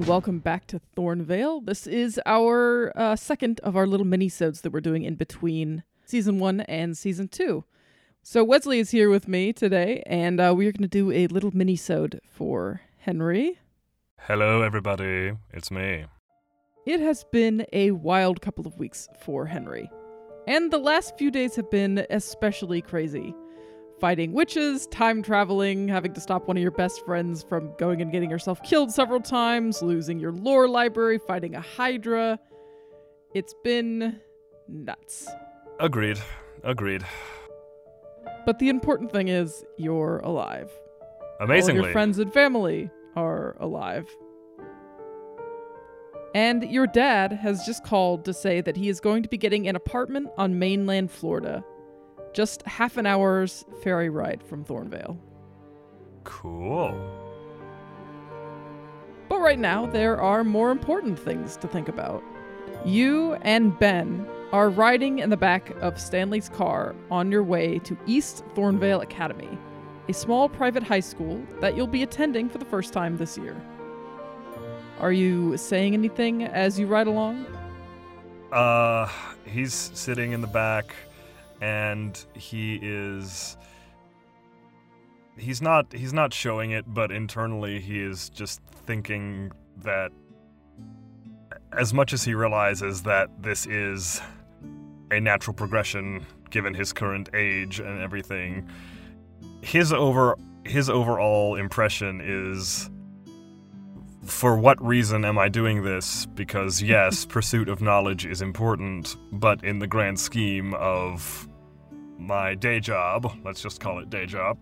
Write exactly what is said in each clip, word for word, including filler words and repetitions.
welcome back to Thornvale. This is our uh, second of our little mini-sodes that we're doing in between Season one and Season two. So Wesley is here with me today, and uh, we're going to do a little mini-sode for Henry. Hello, everybody. It's me. It has been a wild couple of weeks for Henry, and the last few days have been especially crazy. Fighting witches, time traveling, having to stop one of your best friends from going and getting yourself killed several times, losing your lore library, fighting a hydra. It's been nuts. Agreed. Agreed. But the important thing is you're alive. Amazingly. All your friends and family are alive. And your dad has just called to say that he is going to be getting an apartment on mainland Florida. Just half an hour's ferry ride from Thornvale. Cool. But right now, there are more important things to think about. You and Ben are riding in the back of Stanley's car on your way to East Thornvale Academy, a small private high school that you'll be attending for the first time this year. Are you saying anything as you ride along? Uh, he's sitting in the back, and he is... He's not, he's not showing it, but internally he is just thinking that as much as he realizes that this is a natural progression given his current age and everything, his over his overall impression is, for what reason am I doing this? Because yes, pursuit of knowledge is important, but in the grand scheme of my day job, let's just call it day job,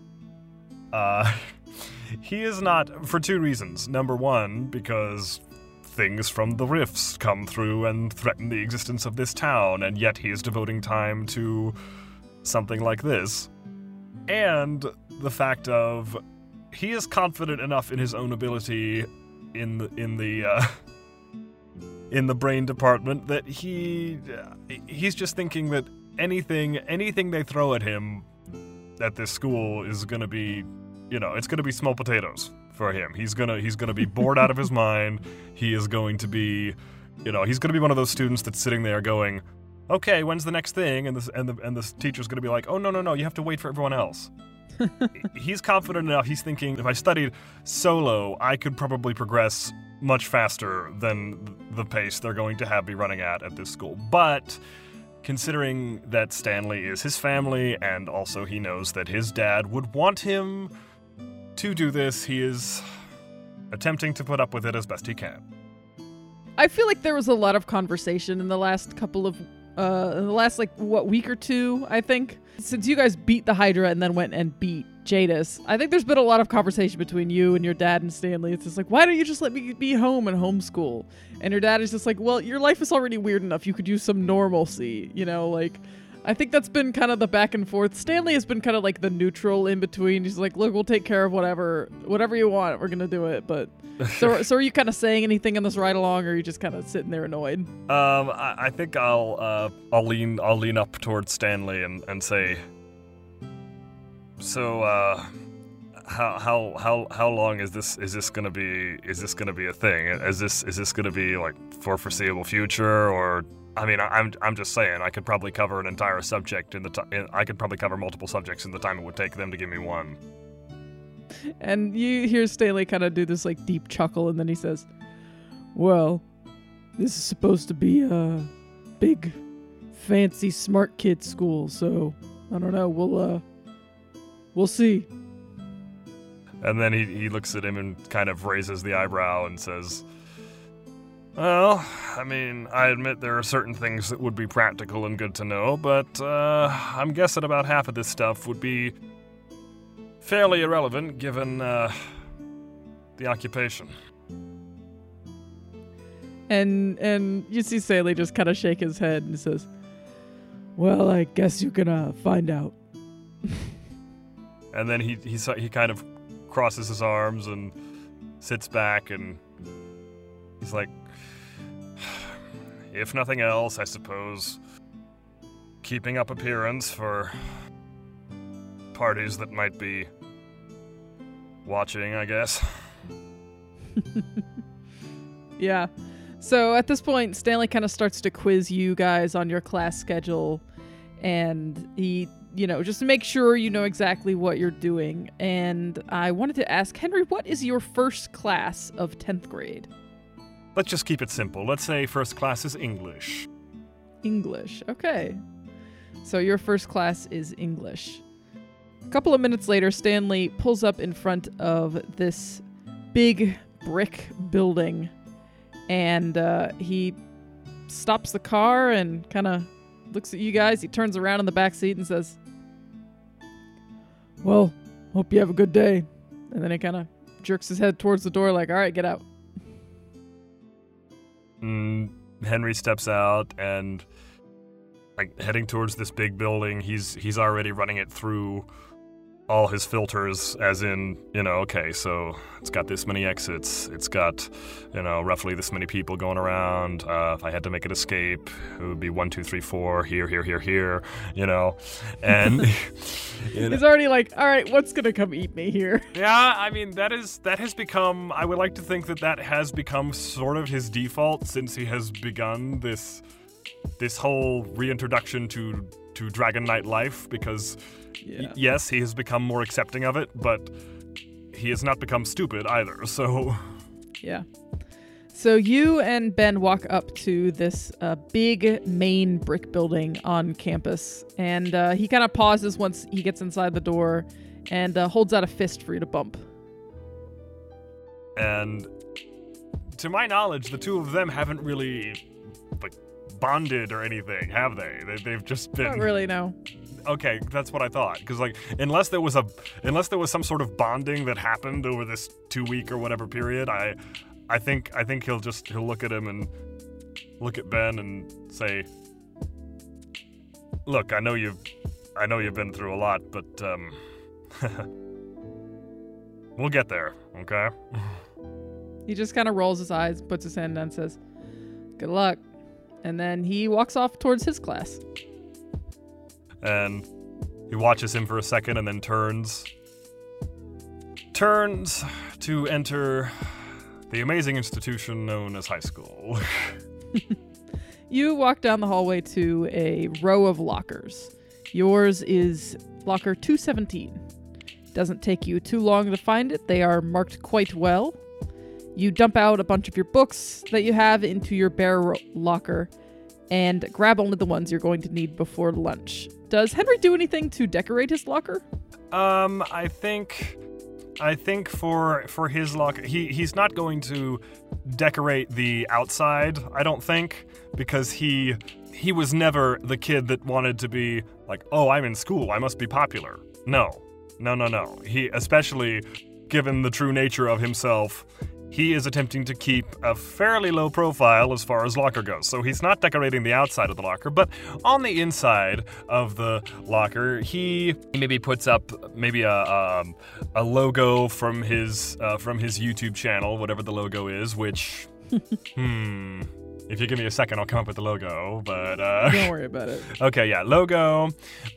uh, he is not, for two reasons. Number one, because things from the rifts come through and threaten the existence of this town, and yet he is devoting time to something like this. And the fact of he is confident enough in his own ability in the in the uh, in the brain department that he he's just thinking that anything anything they throw at him at this school is gonna be, you know, it's gonna be small potatoes for him. He's gonna he's gonna be bored out of his mind. He is going to be, you know, he's gonna be one of those students that's sitting there going, okay, when's the next thing? And this and the and the teacher's gonna be like, oh no no no, you have to wait for everyone else. He's confident enough. He's thinking, if I studied solo, I could probably progress much faster than the pace they're going to have me running at at this school. But considering that Stanley is his family, and also he knows that his dad would want him to do this, he is attempting to put up with it as best he can. I feel like there was a lot of conversation in the last couple of, uh, in the last, like, what, week or two, I think. Since you guys beat the Hydra and then went and beat Jadis, I think there's been a lot of conversation between you and your dad and Stanley. It's just like, why don't you just let me be home and homeschool? And your dad is just like, well, your life is already weird enough. You could use some normalcy, you know, like... I think that's been kind of the back and forth. Stanley has been kind of like the neutral in between. He's like, look, we'll take care of whatever whatever you want. We're going to do it. But so, so are you kind of saying anything in this ride along, or are you just kind of sitting there annoyed? Um, I, I think I'll uh, I'll lean I'll lean up towards Stanley and, and say, so uh, how how how how long is this is this gonna be is this gonna be a thing? Is this is this gonna be like for foreseeable future, or? I mean, I'm I'm just saying, I could probably cover an entire subject in the time. I could probably cover multiple subjects in the time it would take them to give me one. And you hear Stanley kind of do this like deep chuckle, and then he says, "Well, this is supposed to be a big, fancy, smart kid school, so I don't know. We'll uh, we'll see." And then he he looks at him and kind of raises the eyebrow and says, well, I mean, I admit there are certain things that would be practical and good to know, but uh, I'm guessing about half of this stuff would be fairly irrelevant given uh, the occupation. And and you see Stanley just kind of shake his head and says, well, I guess you can uh, find out. And then he, he he kind of crosses his arms and sits back, and he's like, if nothing else, I suppose keeping up appearance for parties that might be watching, I guess. Yeah. So at this point, Stanley kind of starts to quiz you guys on your class schedule, and he, you know, just to make sure you know exactly what you're doing. And I wanted to ask, Henry, what is your first class of tenth grade? Let's just keep it simple. Let's say first class is English. English. Okay. So your first class is English. A couple of minutes later, Stanley pulls up in front of this big brick building, and uh, he stops the car and kind of looks at you guys. He turns around in the back seat and says, "Well, hope you have a good day." And then he kind of jerks his head towards the door like, "All right, get out." Mm, Henry steps out and, like, heading towards this big building. He's he's already running it through all his filters, as in, you know, okay, so it's got this many exits, it's got, you know, roughly this many people going around. Uh, if I had to make an escape, it would be one, two, three, four, here, here, here, here, you know, and you know. He's already like, all right, what's gonna come eat me here? Yeah, I mean, that is that has become, I would like to think that that has become sort of his default since he has begun this this whole reintroduction to to Dragon Knight life, because Yeah. y- yes, he has become more accepting of it, but he has not become stupid either, so... Yeah. So you and Ben walk up to this uh, big main brick building on campus, and uh, he kind of pauses once he gets inside the door and uh, holds out a fist for you to bump. And to my knowledge, the two of them haven't really, like, bonded or anything, have they? they they've just been... Not really, no. Okay, that's what I thought. Because, like, unless there was a, unless there was some sort of bonding that happened over this two-week or whatever period, I, I think, I think he'll just he'll look at him and look at Ben and say, "Look, I know you've, I know you've been through a lot, but um, we'll get there, okay?" He just kind of rolls his eyes, puts his hand down, and says, "Good luck." And then he walks off towards his class. And he watches him for a second and then turns. Turns to enter the amazing institution known as high school. You walk down the hallway to a row of lockers. Yours is locker two seventeen. Doesn't take you too long to find it. They are marked quite well. You dump out a bunch of your books that you have into your bare ro- locker and grab only the ones you're going to need before lunch. Does Henry do anything to decorate his locker? Um, I think, I think for for his locker, he he's not going to decorate the outside. I don't think, because he he was never the kid that wanted to be like, oh, I'm in school, I must be popular. No, no, no, no. He, especially given the true nature of himself, he is attempting to keep a fairly low profile as far as locker goes. So he's not decorating the outside of the locker, but on the inside of the locker, he maybe puts up maybe a um, a logo from his uh, from his YouTube channel, whatever the logo is. Which, hmm, if you give me a second, I'll come up with the logo. But uh, Don't worry about it. okay, yeah, logo,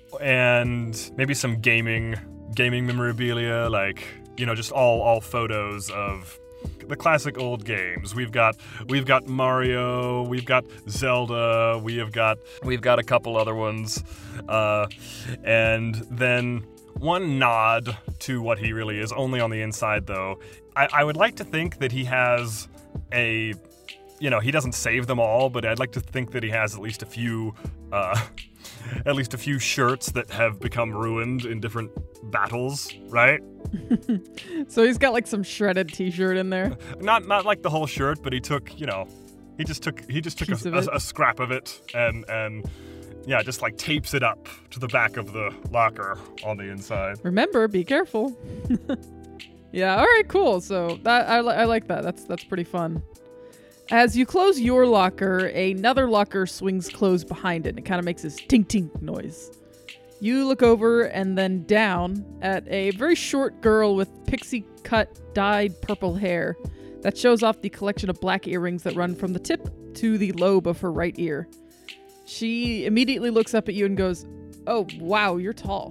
and maybe some gaming gaming memorabilia, like, you know, just all all photos of the classic old games. We've got we've got Mario, we've got Zelda, we have got we've got a couple other ones, uh, and then one nod to what he really is, only on the inside though. I, I would like to think that he has a, you know, he doesn't save them all, but I'd like to think that he has at least a few, uh, at least a few shirts that have become ruined in different battles, right? So he's got like some shredded t-shirt in there. Not not like the whole shirt, but he took, you know, he just took he just took Piece a, of a, it. a scrap of it and and yeah, just like tapes it up to the back of the locker on the inside. Remember, be careful. Yeah, all right, cool. So that I, li- I like that. That's that's pretty fun. As you close your locker, another locker swings closed behind it. And it kind of makes this tink-tink noise. You look over and then down at a very short girl with pixie-cut, dyed purple hair that shows off the collection of black earrings that run from the tip to the lobe of her right ear. She immediately looks up at you and goes, "Oh, wow, you're tall."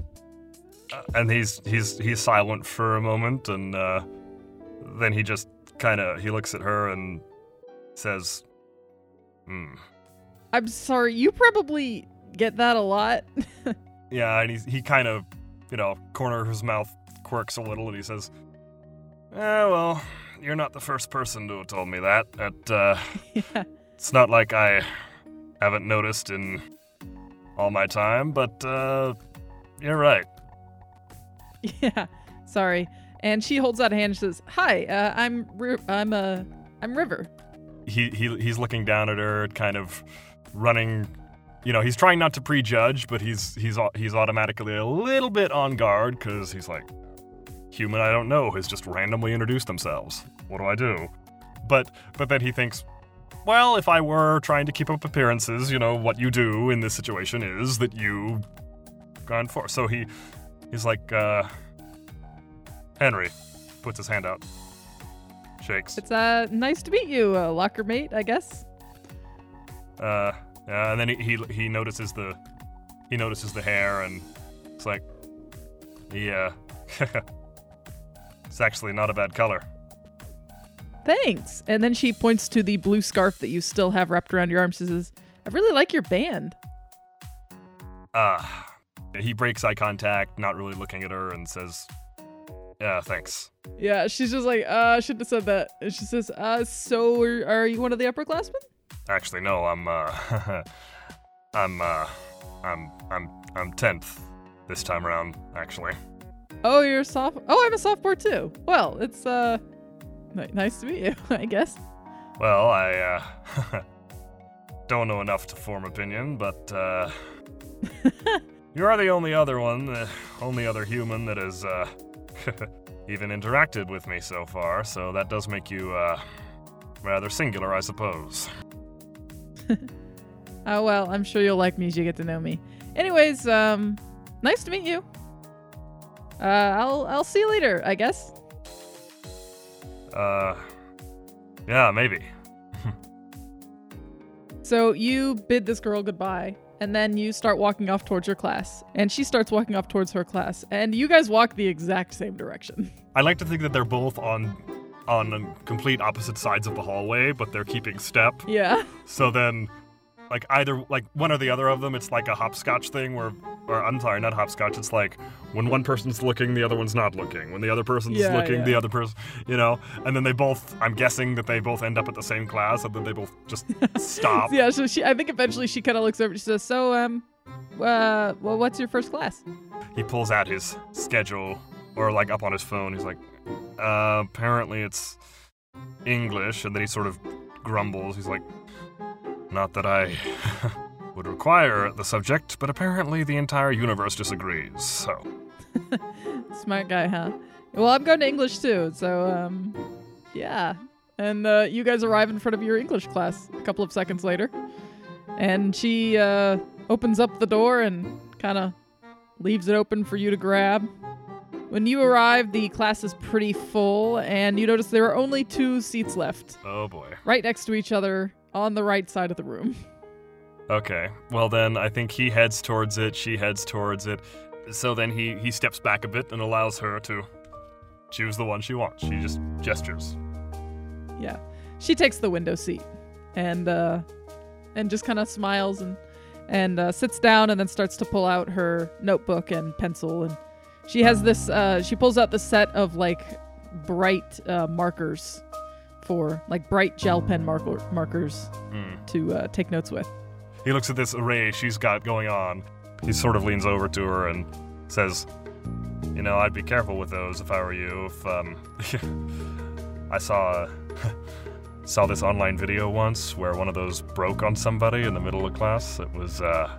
Uh, and he's he's he's silent for a moment, and uh, then he just kind of he looks at her and says, "Hmm." I'm sorry, you probably get that a lot. Yeah, and he's, he kind of, you know, corner of his mouth quirks a little, and he says, "Eh, well, you're not the first person to have told me that. It, uh, Yeah. It's not like I haven't noticed in all my time, but, uh, you're right." Yeah, sorry. And she holds out a hand and says, "Hi, uh, I'm Ri- I'm uh, I'm River." He, he He's looking down at her, kind of running, you know, he's trying not to prejudge, but he's, he's, au- he's automatically a little bit on guard, because he's like, human I don't know has just randomly introduced themselves. What do I do? But but then he thinks, well, if I were trying to keep up appearances, you know, what you do in this situation is that you gone for. So he he's like, uh, Henry, puts his hand out, shakes. It's uh nice to meet you, uh, locker mate, I guess. Uh, yeah, and then he, he he notices the he notices the hair, and it's like, yeah, it's actually not a bad color. Thanks. And then she points to the blue scarf that you still have wrapped around your arm. She says, "I really like your band." Ah, uh, he breaks eye contact, not really looking at her, and says, "Yeah, thanks." Yeah, she's just like, uh, I shouldn't have said that. And she says, uh, so are, are you one of the upperclassmen? Actually, no, I'm, uh, I'm, uh, I'm, I'm, I'm tenth this time around, actually. Oh, you're a sophomore? Oh, I'm a sophomore too. Well, it's, uh, n- nice to meet you, I guess. Well, I, uh, don't know enough to form opinion, but, uh, you are the only other one, the only other human that has, uh, even interacted with me so far, so that does make you, uh, rather singular, I suppose. Oh, well, I'm sure you'll like me as you get to know me. Anyways, um, nice to meet you. Uh, I'll, I'll see you later, I guess. Uh, yeah, maybe. So you bid this girl goodbye, and then you start walking off towards your class, and she starts walking off towards her class, and you guys walk the exact same direction. I like to think that they're both on on complete opposite sides of the hallway, but they're keeping step. Yeah. So then, like, either, like, one or the other of them, it's like a hopscotch thing where, or I'm sorry, not hopscotch, it's like when one person's looking, the other one's not looking. When the other person's Yeah, looking, yeah. the other person, you know? And then they both, I'm guessing that they both end up at the same class, and then they both just stop. Yeah, so she, I think eventually she kind of looks over and she says, so, um, uh, well, what's your first class? He pulls out his schedule, or like up on his phone, he's like, uh, apparently it's English, and then he sort of grumbles, he's like, not that I would require the subject, but apparently the entire universe disagrees, so. Smart guy, huh? Well, I'm going to English too, so, um, yeah. And uh, you guys arrive in front of your English class a couple of seconds later. And she uh, opens up the door and kind of leaves it open for you to grab. When you arrive, the class is pretty full, and you notice there are only two seats left, Oh boy. right next to each other on the right side of the room. Okay, well then I think he heads towards it, she heads towards it. So then he, he steps back a bit and allows her to choose the one she wants. She just gestures. Yeah. She takes the window seat and uh, and just kind of smiles and, and uh, sits down and then starts to pull out her notebook and pencil. And she has this, uh, she pulls out the set of like bright uh, markers for like bright gel pen marker- markers Mm. to uh, take notes with. He looks at this array she's got going on. He sort of leans over to her and says, you know, I'd be careful with those if I were you. If, um, I saw, saw this online video once where one of those broke on somebody in the middle of class. It was, uh,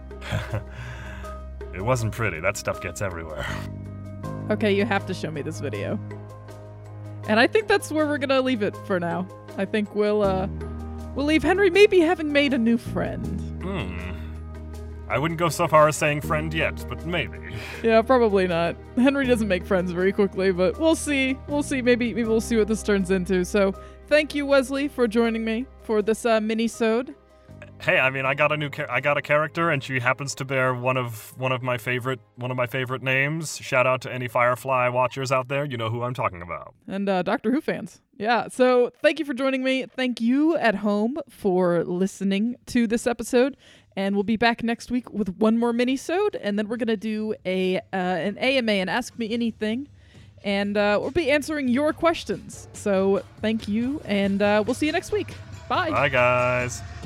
it wasn't pretty. That stuff gets everywhere. Okay, you have to show me this video. And I think that's where we're gonna leave it for now. I think we'll, uh, we'll leave Henry maybe having made a new friend. Hmm. I wouldn't go so far as saying friend yet, but maybe. Yeah, probably not. Henry doesn't make friends very quickly, but we'll see. We'll see. Maybe maybe we'll see what this turns into. So thank you, Wesley, for joining me for this uh, mini-sode. Hey, I mean, I got a new char- I got a character, and she happens to bear one of one of my favorite one of my favorite names. Shout out to any Firefly watchers out there. You know who I'm talking about. And uh, Doctor Who fans. Yeah, so thank you for joining me. Thank you at home for listening to this episode. And we'll be back next week with one more mini-sode, and then we're going to do a uh, an A M A, an Ask Me Anything, and uh, we'll be answering your questions. So thank you, and uh, we'll see you next week. Bye. Bye, guys.